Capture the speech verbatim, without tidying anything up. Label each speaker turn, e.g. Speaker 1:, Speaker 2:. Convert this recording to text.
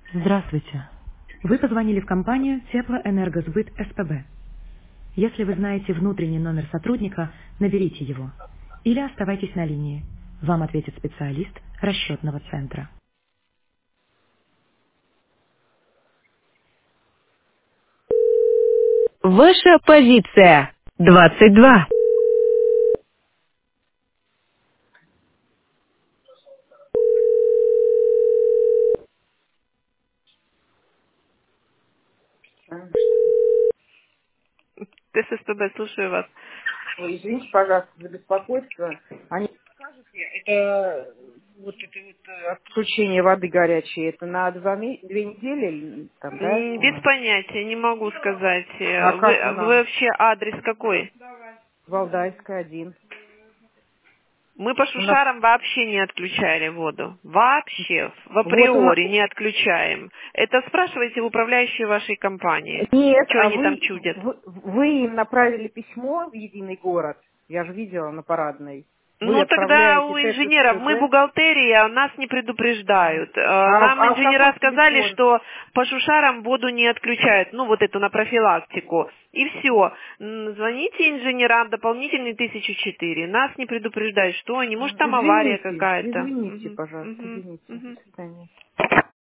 Speaker 1: Здравствуйте. Вы позвонили в компанию Теплоэнергосбыт СПБ. Если вы знаете внутренний номер сотрудника, наберите его. Или оставайтесь на линии. Вам ответит специалист расчетного центра.
Speaker 2: Ваша позиция. двадцать два.
Speaker 3: Правильно, что ли?
Speaker 2: ТССПБ, слушаю вас.
Speaker 3: Ой, извините, пожалуйста, за беспокойство. Они это вот это вот э, отключение воды горячей, это на два ме- две недели или там, да,
Speaker 2: М,
Speaker 3: у
Speaker 2: Без
Speaker 3: нас?
Speaker 2: понятия, не могу сказать.
Speaker 3: А
Speaker 2: Э,
Speaker 3: как у
Speaker 2: Вы, вы
Speaker 3: нас?
Speaker 2: вообще адрес какой?
Speaker 3: Валдайская один.
Speaker 2: Мы по
Speaker 3: У нас
Speaker 2: Шушарам вообще не отключали воду. Вообще, в
Speaker 3: вот у нас
Speaker 2: априори не отключаем. Это спрашивайте у управляющей вашей компании.
Speaker 3: нет,
Speaker 2: Что
Speaker 3: а
Speaker 2: они там
Speaker 3: вы,
Speaker 2: чудят?
Speaker 3: вы вы им направили письмо в единый город. Я же видела на парадной. Вы
Speaker 2: Ну, тогда
Speaker 3: отправляете
Speaker 2: у инженеров, мы
Speaker 3: ТССПБ,
Speaker 2: бухгалтерия, нас не
Speaker 3: а,
Speaker 2: предупреждают. Э,
Speaker 3: а,
Speaker 2: Нам
Speaker 3: а
Speaker 2: инженера
Speaker 3: какой
Speaker 2: сказали,
Speaker 3: телефон?
Speaker 2: что по шушарам воду не отключают, ну, вот эту на профилактику. И все. Звоните инженерам, дополнительный тысяча четыре. Нас не предупреждают, что они, может, там авария
Speaker 3: Извините,
Speaker 2: какая-то.
Speaker 3: извините,
Speaker 2: Мгм,
Speaker 3: пожалуйста,
Speaker 2: мгм,
Speaker 3: извините. До
Speaker 2: мгм.
Speaker 3: свидания.